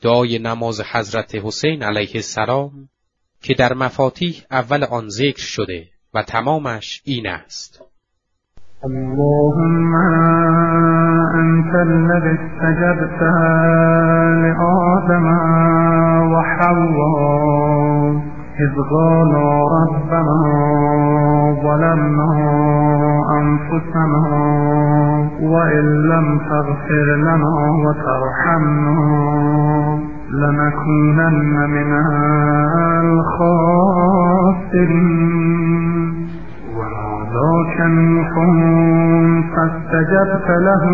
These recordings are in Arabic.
دعای نماز حضرت حسین علیه السلام که در مفاتیح اول آن ذکر شده و تمامش این است: اللهم انت الذي استجبت لآدم وحواء اذ قالوا ربنا ظلمنا انفسنا وان لم تغفر لنا وترحمنا لنكونن من الخاسرين. وناداك نوح فاستجبت له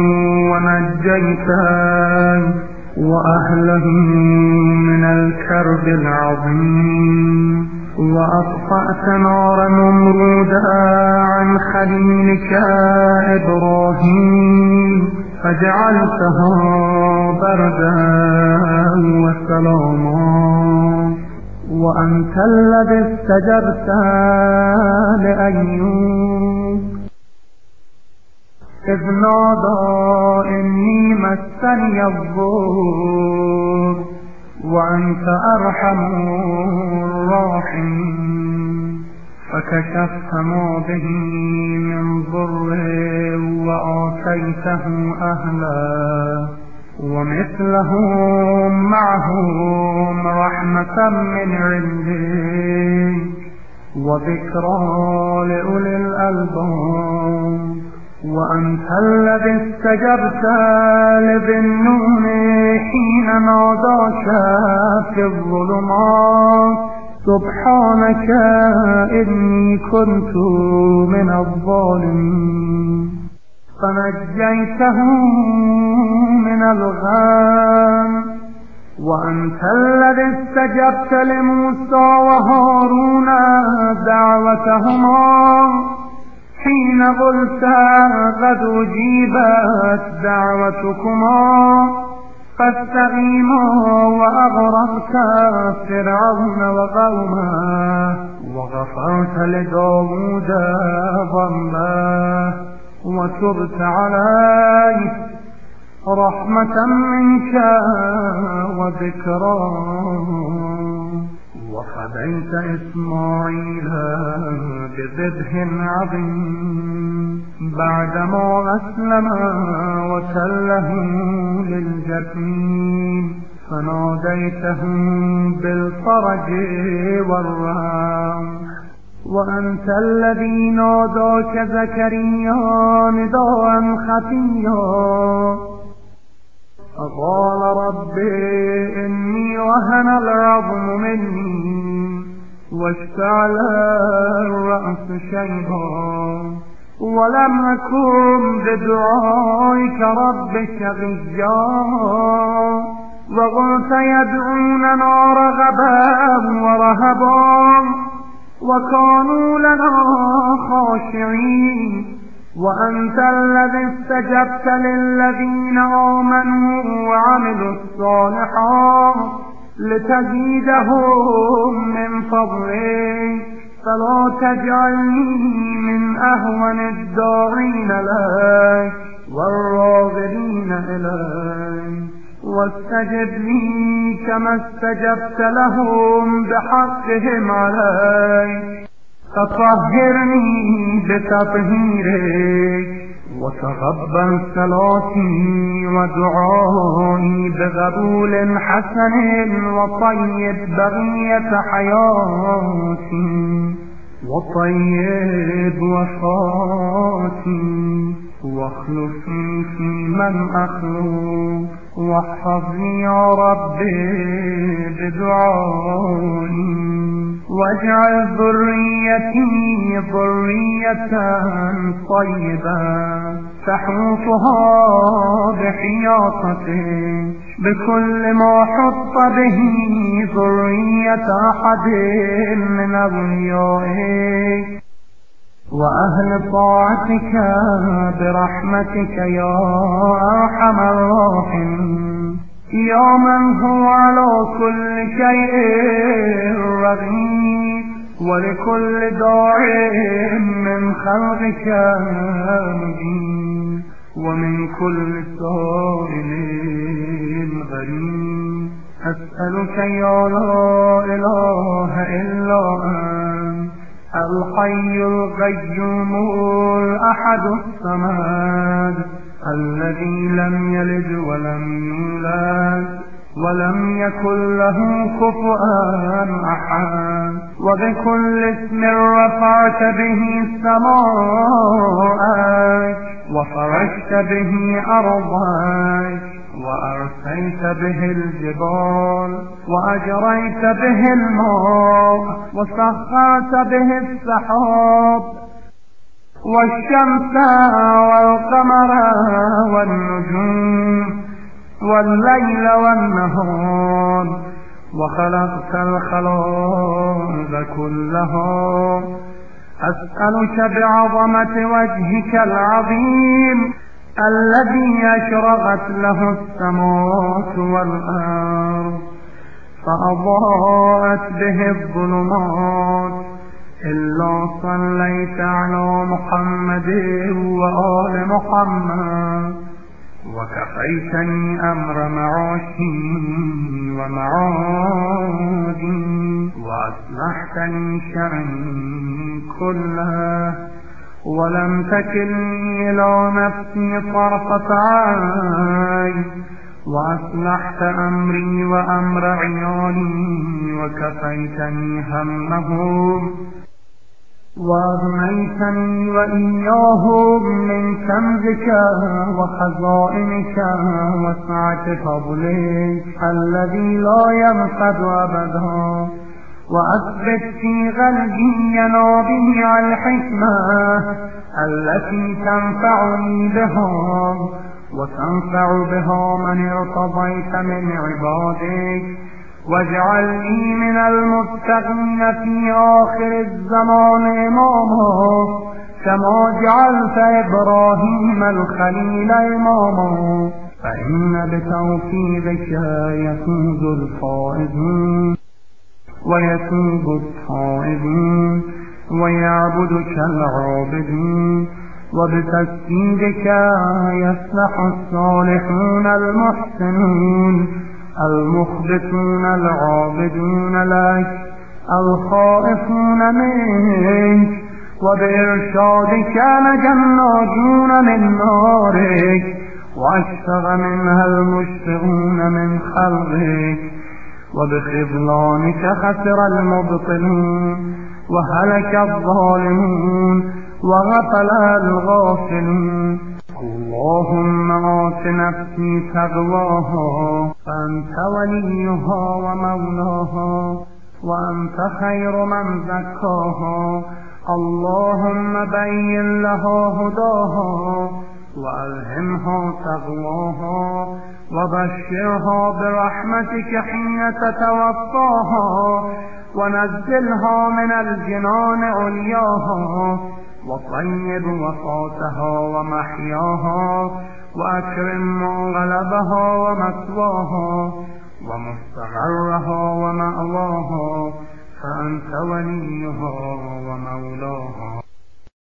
ونجيته وأهله من الكرب العظيم. وأطفأت نار نمرود عن خليلك إبراهيم فجعلتها بردا وسلاما. وأنت الذي استجبت لأيوب إذ نادى إني مسني الضر وأنت أرحم الراحمين. فكشفت ما به من ضر وآتيته أهلا ومثلهم معهم رحمة من عندك وذكرى لأولي الألباب. وأنت الذي استجبت لذي النون حين ناداك في الظلمات سبحانك إني كنت من الظالمين. فنجيته من الغم. وأنت الذي استجبت لموسى وهارون دعوتهما حين قلت قد أجيبت دعوتكما فاستقيما. وأغرقت فرعون وقومه وغفرت لداود ذنبه وتبت عليه رحمة منك وذكرى. وفديت إسماعيل بذبح عظيم بعدما أسلم وتله للجحيم. فناديته بالفرج والرحم. وأنت الذي ناداك زكريا نداء خفيا فقال رب إني وهن العظم مني واشتعل الرأس شيبا ولم أكن بدعائك رب شقيا. وقلت يدعوننا رغبا ورهبا وكانوا لنا خاشعين. وأنت الذي استجبت للذين آمنوا وعملوا الصالحات لتزيدهم من فضلك. فلا تجعلني من أهون الداعين لك والراغبين إليك. واستجب لي كما استجبت لهم بحقهم عليك. فطهرني بتطهيرك وتقبل صلاتي ودعائي بقبول حسن وطيب بقية حياتي وطيب وفاتي واخلفني في من أخلف واحفظني يا ربي بدعائي. واجعل ذريتي ذرية طيبة تحوطها بحياطتك بكل ما حط به ذرية أحد من أوليائك وأهل طاعتك برحمتك يا أرحم الراحمين. يا من هو على كل شيء رقيب ولكل داع من خلقك مجيب ومن كل سائل غريب. أسألك يا لا إله إلا أنت الحي القيوم الأحد الصمد الذي لم يلد ولم يولد ولم يكن له كفوا أحد، وبكل اسم رفعت به سماءك وفرشت به أرضك وأرسيت به الجبال وأجريت به الماء وسخرت به السحاب والشمس والقمر والنجوم والليل والنهار، وخلقت الخلائق كلها. أسألك بعظمة وجهك العظيم الذي أشرقت له السماوات والأرض فأضاءت به الظلمات، إلا صليت على محمد وآل محمد، وكفيتني أمر معاشي ومعادي، وأصلحتني شأني كله، ولم تكلني إلى نفسي طرفة عين، وأصلحت أمري وأمر عيالي، وكفيتني همهم، وأغنيتني وإياهم من كنزك وخزائنك وسعة فضلك الذي لا ينفد أبدا. وأثبت في قلبي ينابيع الحكمة التي تنفعني بها وتنفع بها من ارتضيت من عبادك، واجعلني من المتقين في آخر الزمان إماما كما جعلت إبراهيم الخليل إماما، فإن بتوفيقك يفوز الفائزون ويتوب التائبون ويعبدك العابدون، وبتسديدك يفلح الصالحون المحسنون المخبتون العابدون لك الخائفون منك، وبإرشادك نجا الناجون من نارك وأشفق منها المشفقون من خلقك، وبخذلانك خسر المبطلون وهلك الظالمون وغفل الغافلون. اللهم آت نفسي تقواها فأنت وليها ومولاها وأنت خير من زكاها. اللهم بين لها هداها وألهمها تقواها، وبشرها برحمتك حين تتوفاها، ونزلها من الجنان علياها، وطيب وفاتها ومحياها، وأكرم منقلبها ومثواها ومستقرها ومأواها، فأنت وليها ومولاها.